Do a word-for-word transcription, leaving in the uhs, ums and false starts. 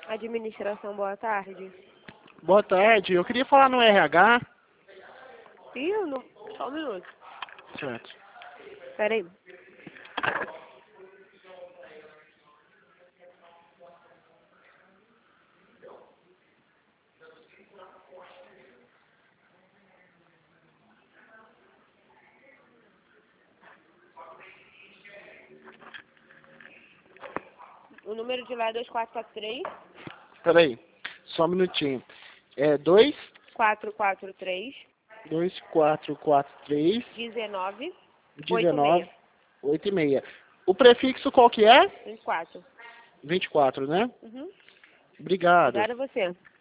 Administração, boa tarde. Boa tarde, eu queria falar no R H. Ih, eu não... Só um minuto. Certo. Pera aí. O número de lá é dois quatro quatro três. Peraí, só um minutinho. É dois, quatro quatro três. dois, quatro, quatro, três, dezenove. dezenove, oito e meia. O prefixo qual que é? vinte e quatro. vinte e quatro, né? Uhum. Obrigado. Obrigada a você.